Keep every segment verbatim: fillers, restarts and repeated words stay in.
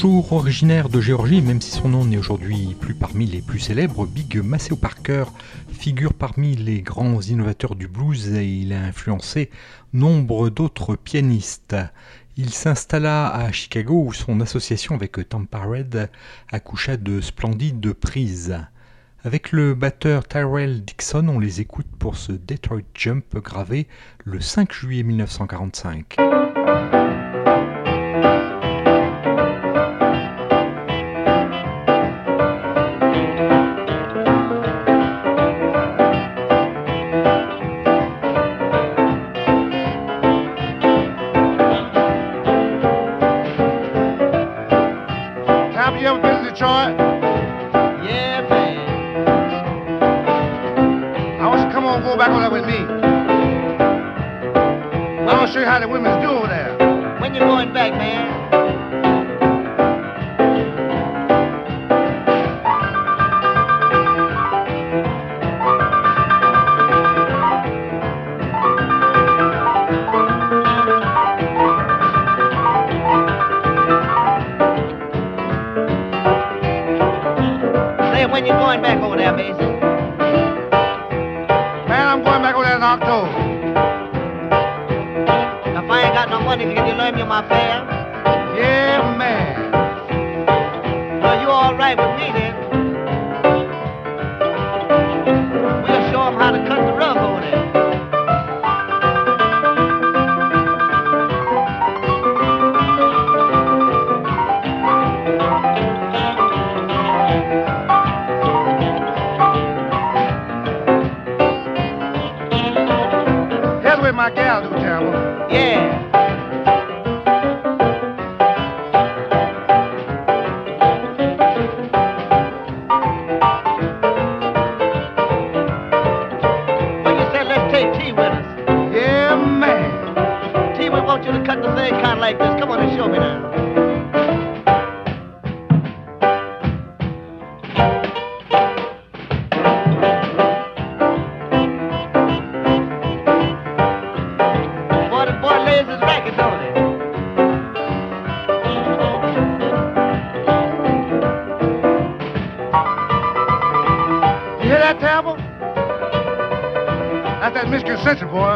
Toujours originaire de Géorgie, même si son nom n'est aujourd'hui plus parmi les plus célèbres, Big Maceo Parker figure parmi les grands innovateurs du blues et il a influencé nombre d'autres pianistes. Il s'installa à Chicago où son association avec Tampa Red accoucha de splendides prises. Avec le batteur Tyrell Dixon, on les écoute pour ce Detroit Jump gravé le cinq juillet mille neuf cent quarante-cinq. You ever been to Detroit? Yeah, man. I want you to come on, go back over there with me. I want to show you how the women do over there. When you going back, man? When you going back over there, Mason? Man, I'm going back over there in October. If I ain't got no money, can you lend me my fare? Yeah, man. Well, you all right with me then? We'll show them how to cut the rug over there. My gal do, Tamara. Yeah. Well, you said let's take tea with us. Yeah, man. T, we want you to cut the thing kind of like this. Come on and show me now. That's that misconception, boy.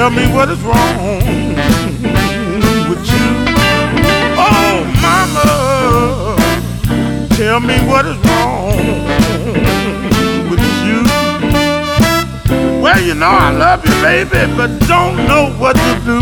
Tell me what is wrong with you. Oh, mama, tell me what is wrong with you. Well, you know I love you, baby, but don't know what to do.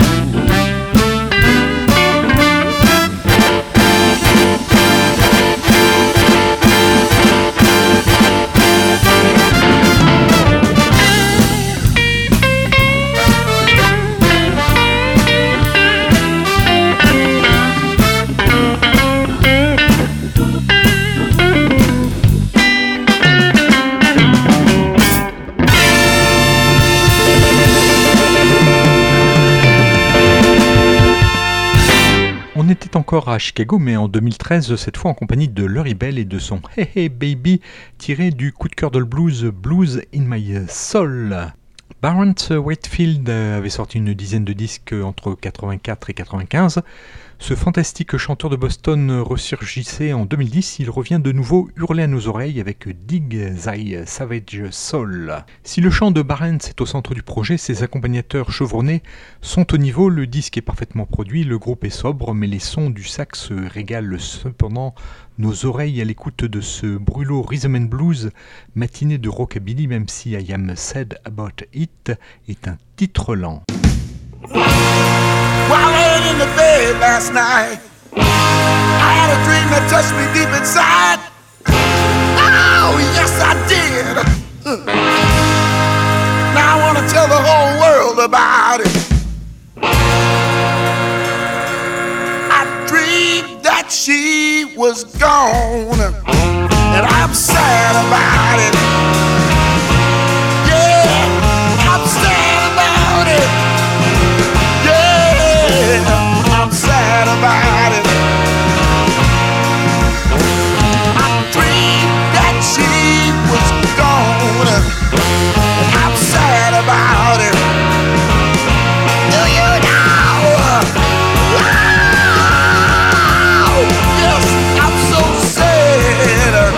On était encore à Chicago, mais en deux mille treize, cette fois en compagnie de Laurie Bell et de son Hey Hey Baby, tiré du coup de cœur de le blues, Blues in My Soul. Barrett Whitefield avait sorti une dizaine de disques entre quatre-vingt-quatre et quatre-vingt-quinze. Ce fantastique chanteur de Boston ressurgissait en deux mille dix, il revient de nouveau hurler à nos oreilles avec Dig Thy Savage Soul. Si le chant de Barrett est au centre du projet, ses accompagnateurs chevronnés sont au niveau, le disque est parfaitement produit, le groupe est sobre, mais les sons du sax régalent cependant nos oreilles à l'écoute de ce brûlot Rhythm and Blues, matinée de rockabilly, même si I Am Sad About It est un titre lent. While laying in the bed last night, I had a dream that touched me deep inside. Oh, yes, I did. Now I want to tell the whole world about it. I dreamed that she was gone, and I'm sad about it. Yeah, I'm sad about it. I'm sad about it. I dreamed that she was gone. I'm sad about it. Do you know? Wow. Yes, I'm so sad.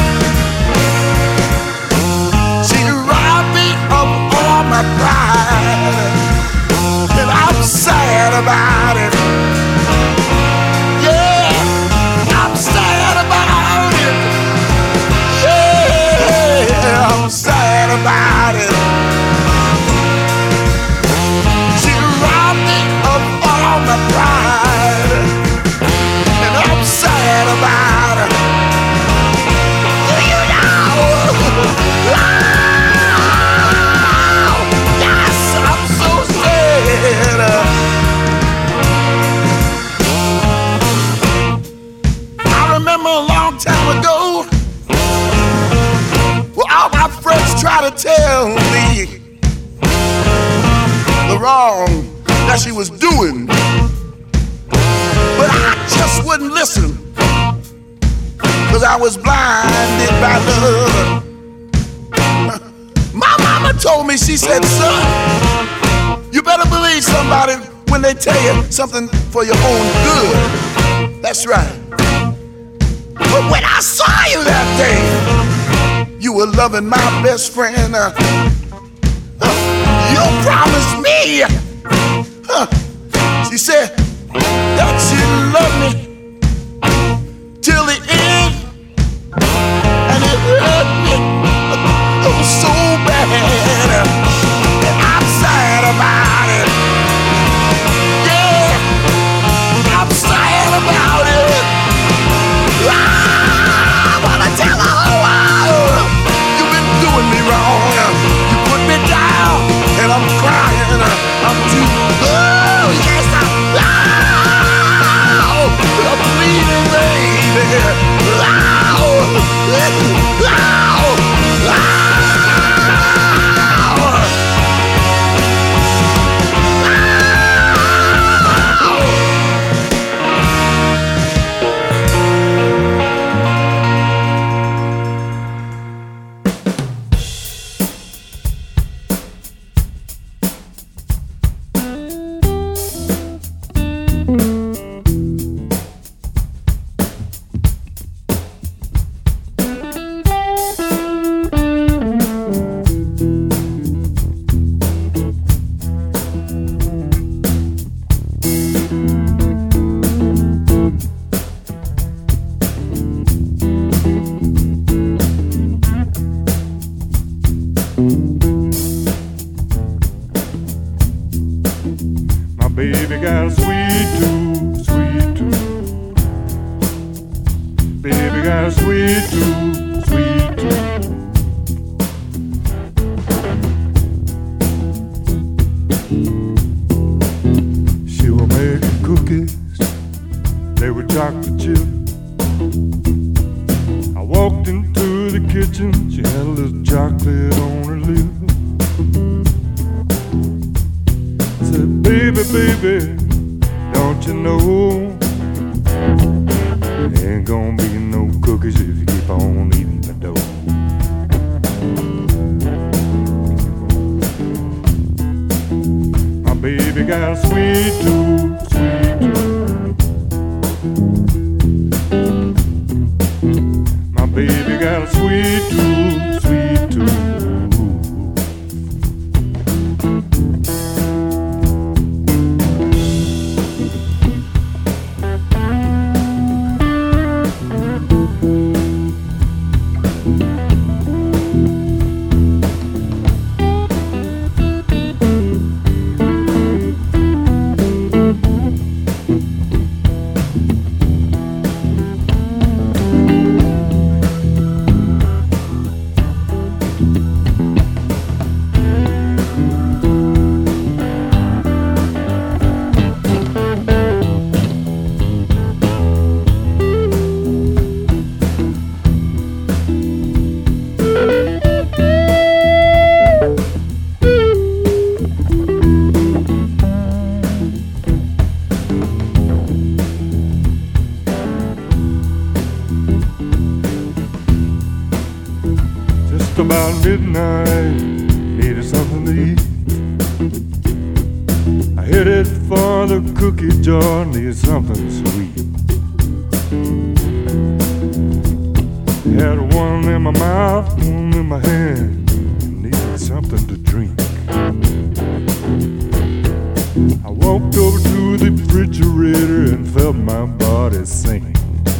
She robbed me of all my pride, and I'm sad about it. Sad about it. She robbed me of all my pride, and I'm sad about it. You know, wow, yes, I'm so sad. I remember a long time ago, all my friends try to tell me the wrong that she was doing, but I just wouldn't listen, cause I was blinded by love. My mama told me, she said, son, you better believe somebody when they tell you something for your own good. That's right. But when I saw you that day, you were loving my best friend. Uh, uh, you promised me. Uh, she said that she loved me till the end, and it hurt me oh, so bad. And I'm sad about it. Yeah, I'm sad about it. I wanna tell her. Me wrong, you put me down, and I'm crying. I'm too. Oh yes, I'm. Oh, I'm bleeding, baby. Oh, oh, oh. baby got a sweet tooth, sweet tooth. She was making cookies, they were chocolate chip. I walked into the kitchen, she had a little chocolate on her lip. I said, baby, baby, don't you know there ain't gonna be no cookies if you keep on eating the dough. My baby got a sweet tooth, sweet tooth. My baby got a sweet tooth, sweet tooth. About midnight, needed something to eat. I headed for the cookie jar, needed something sweet. Had one in my mouth, one in my hand, needed something to drink. I walked over to the refrigerator and felt my body sink.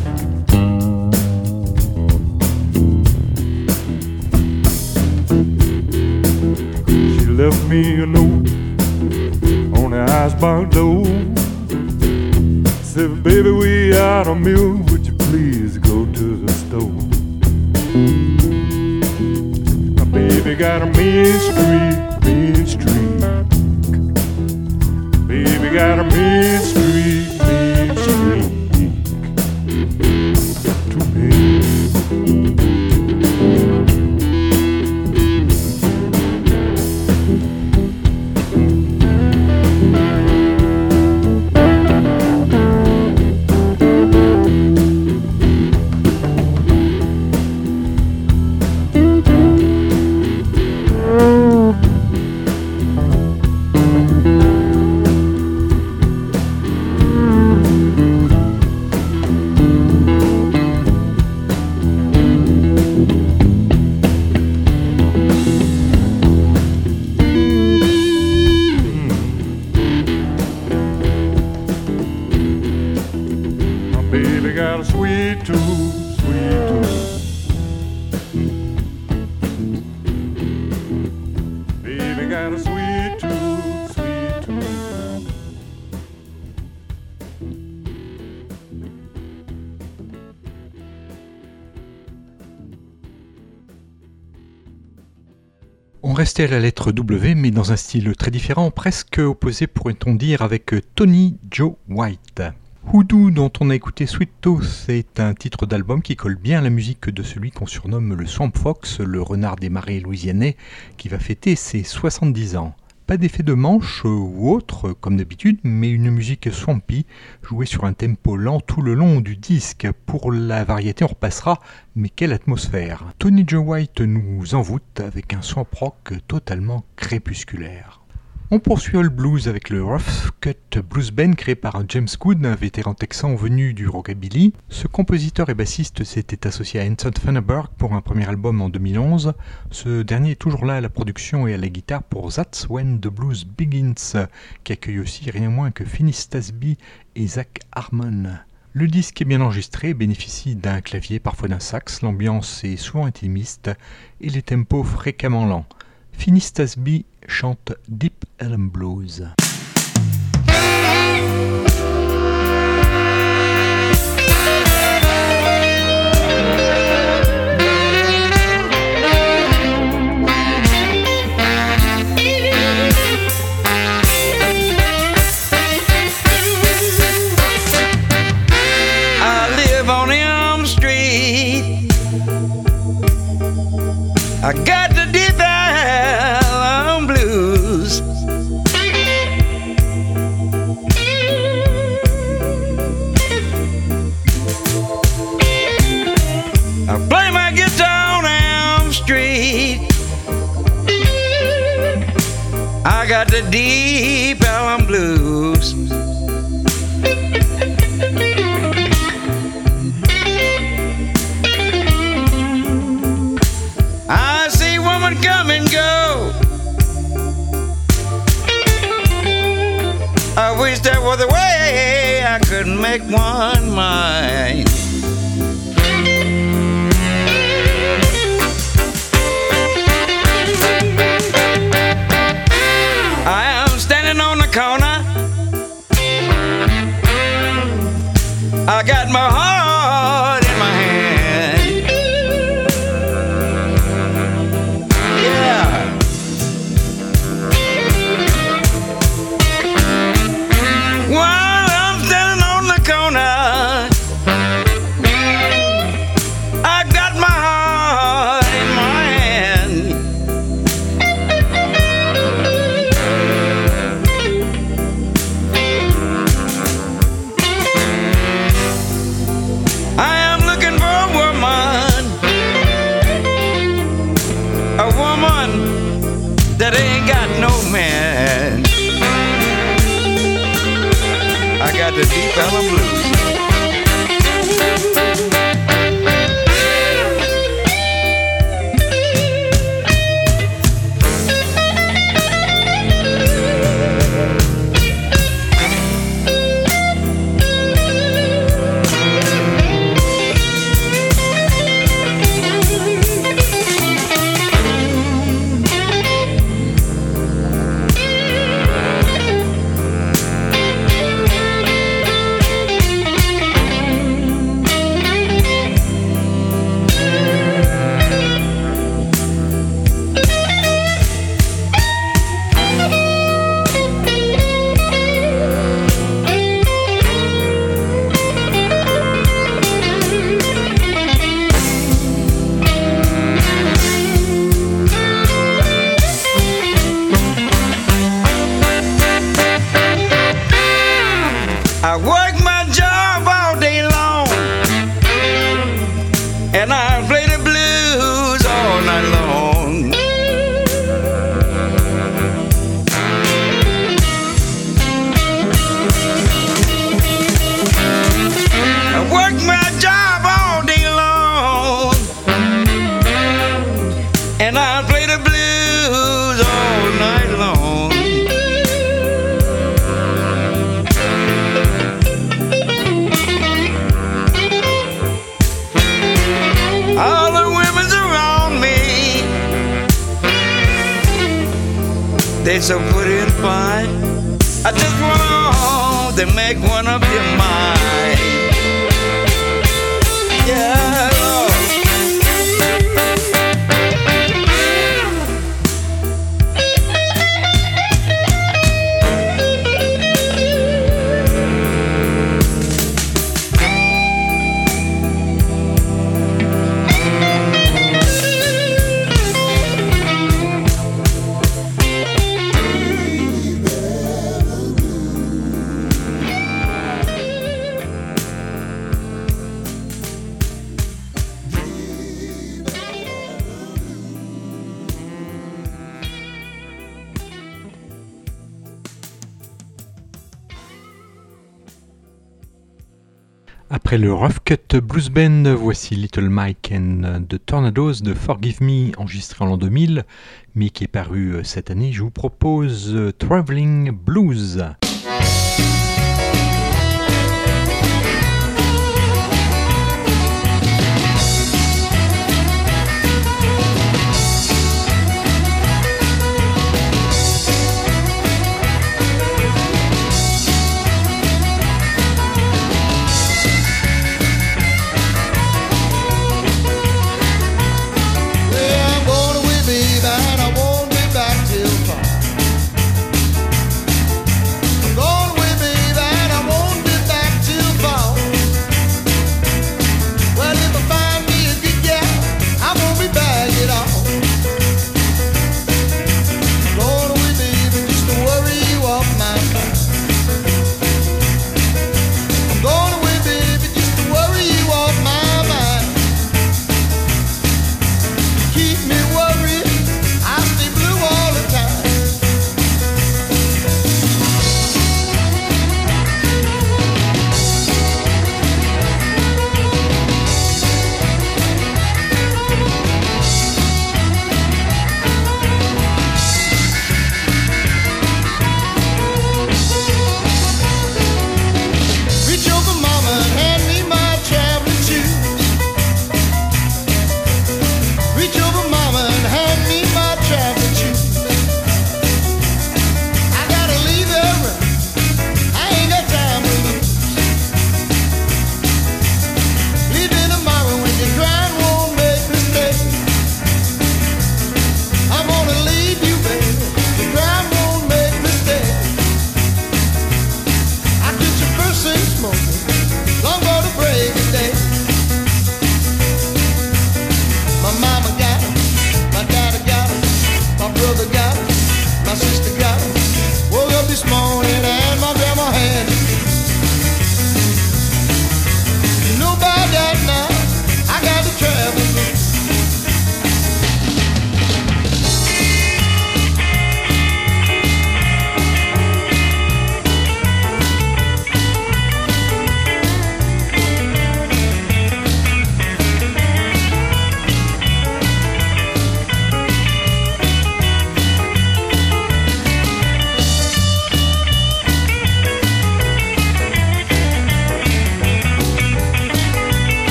Left me a note on the icebox door. Said, baby, we out of milk, would you please go to the store? My baby got a mean streak, mean streak. Baby got a mean streak, mean streak. To me. On restait à la lettre W, mais dans un style très différent, presque opposé pourrait-on dire avec Tony Joe White. Hoodoo, dont on a écouté Sweet Tooth, est un titre d'album qui colle bien à la musique de celui qu'on surnomme le Swamp Fox, le renard des marais louisianais, qui va fêter ses soixante-dix ans. Pas d'effet de manche ou autre, comme d'habitude, mais une musique swampy, jouée sur un tempo lent tout le long du disque. Pour la variété, on repassera, mais quelle atmosphère! Tony Joe White nous envoûte avec un swamp rock totalement crépusculaire. On poursuit All Blues avec le Rough Cut Blues Band créé par James Good, un vétéran texan venu du rockabilly. Ce compositeur et bassiste s'était associé à Hanson Funderburk pour un premier album en deux mille onze. Ce dernier est toujours là à la production et à la guitare pour That's When the Blues Begins, qui accueille aussi rien moins que Finis Tasby et Zach Harmon. Le disque est bien enregistré et bénéficie d'un clavier, parfois d'un sax. L'ambiance est souvent intimiste et les tempos fréquemment lents. Finis Tasby chante Deep Ellum Blues. I got the deep Ellum blues. I play my guitar on Elm Street. I got the deep Ellum blues. I see women come and go. I wish there was a way I could make one mine. I am standing on the corner. I got my heart in my hand. Yeah. While I'm standing on the corner, I got my heart in my hand. I am looking for a woman, a woman that ain't got no man. I got the deep Ellum blues. I work my job all day long, and I play the blues all night long. I work my job all day long, and I play the blues all night long. All the women's around me, they so pretty and fine. I just want to make one of your mine. Yeah, Lord. Après le Rough Cut Blues Band, voici Little Mike and the Tornadoes de Forgive Me, enregistré en l'an deux mille, mais qui est paru cette année. Je vous propose Traveling Blues.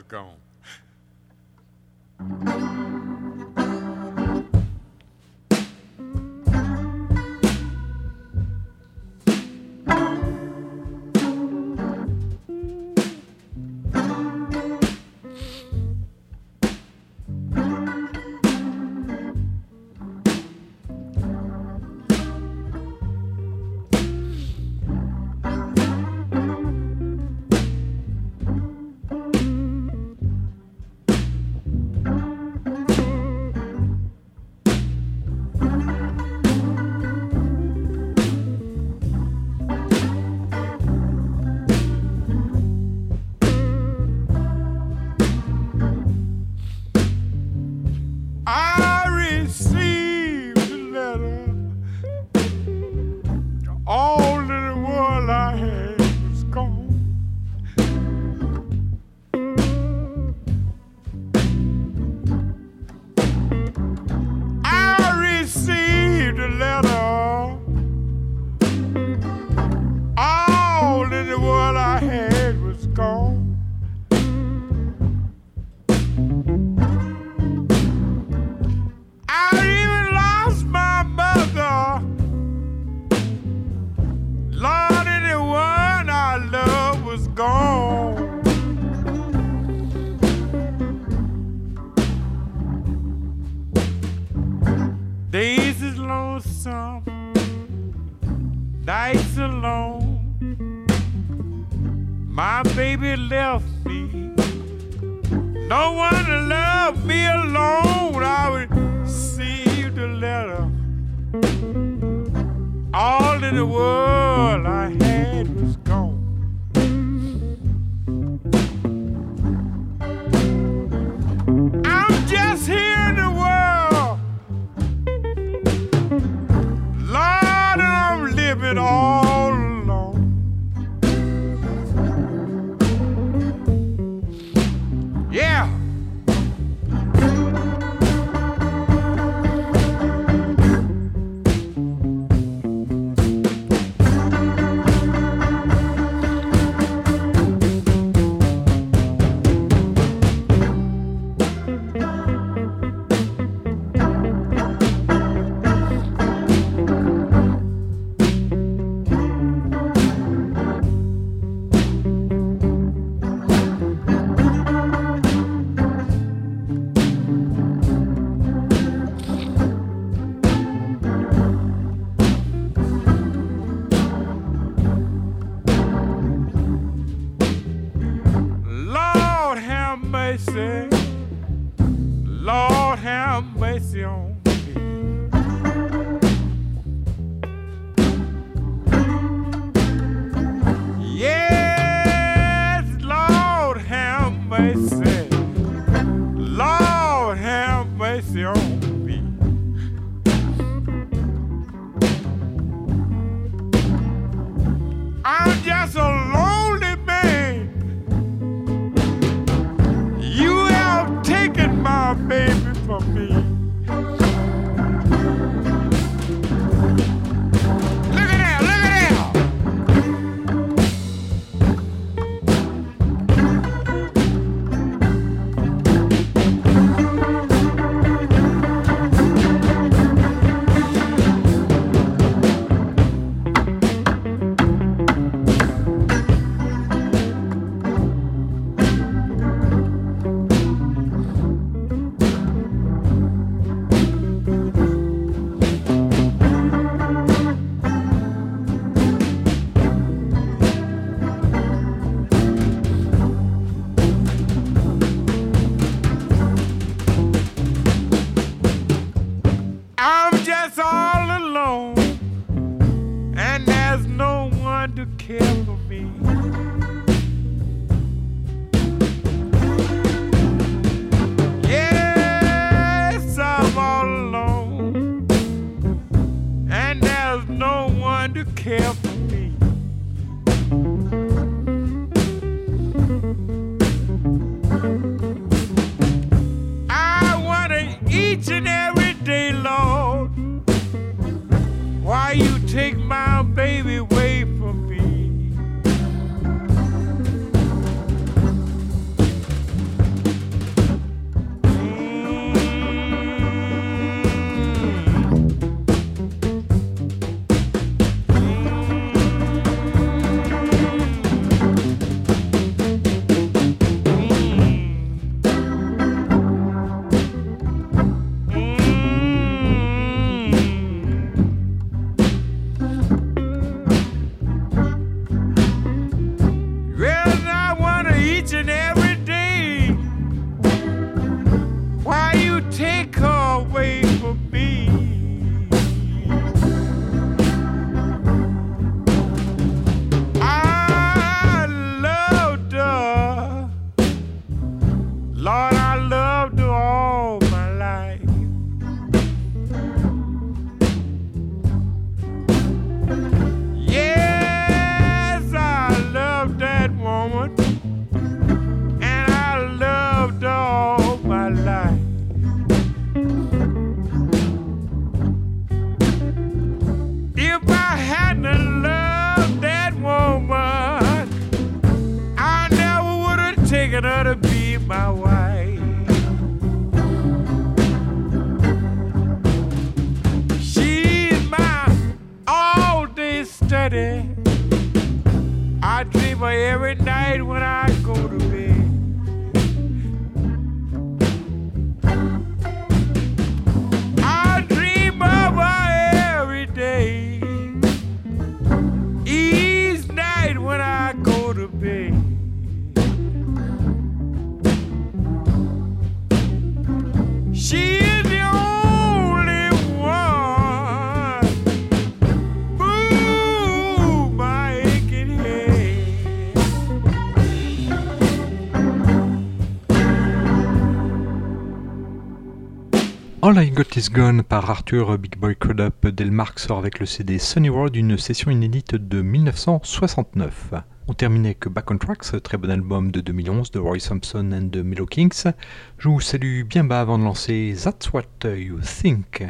was gone. Lord, I loved her all my life. Yes, I loved that woman, and I loved her all my life. If I hadn't loved that woman, I never would have taken her to be my wife. She's my all-day study. I dream her every night when I go to bed. I dream of her every day, each night when I go to bed. She is the only one. Ooh, my aching head. All I Got Is Gone par Arthur Big Boy Crudup Delmark sort avec le C D Sunny Road, une session inédite de dix-neuf cent soixante-neuf. On terminait avec Back on Tracks, très bon album de deux mille onze de Roy Thompson and the Mellow Kings. Je vous salue bien bas avant de lancer That's What You Think.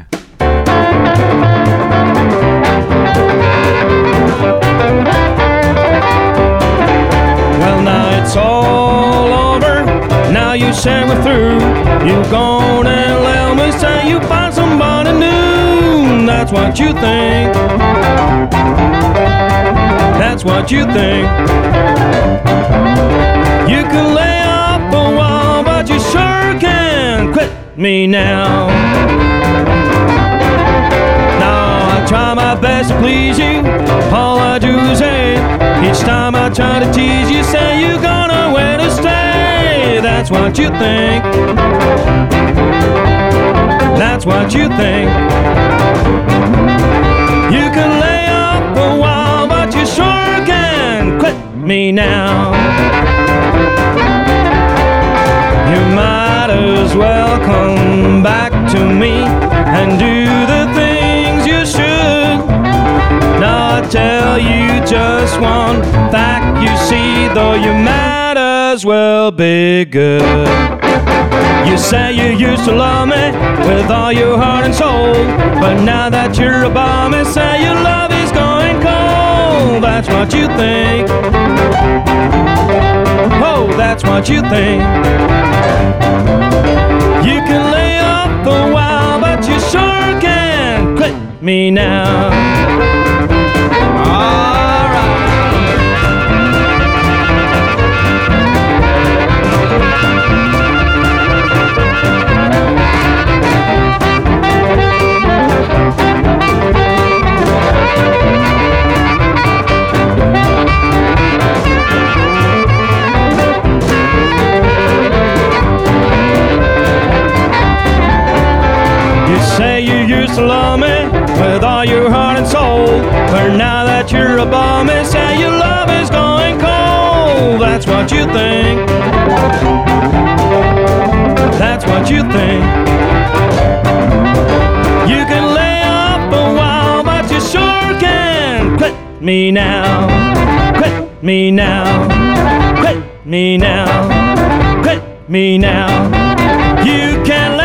Well, now it's all over. Now you say we're through. You've gone and let me say you find somebody new. That's what you think. That's what you think. You can lay off a while, but you sure can quit me now. Now I try my best to please you. All I do is hate. Each time I try to tease you, say you're gonna wait to stay. That's what you think. That's what you think. You can lay off a while, but you sure can quit me now. You might as well come back to me and do the things you should. Now I tell you just one fact, you see, though you might as well be good. You say you used to love me with all your heart and soul, but now that you're a bum, you say your love is going cold. That's what you think. Oh, that's what you think. You can lay off a while, but you sure can quit me now. All right. Say you used to love me with all your heart and soul, but now that you're a bum, you say your love is going cold. That's what you think. That's what you think. You can lay off a while, but you sure can quit me now. Quit me now. Quit me now. Quit me now. You can lay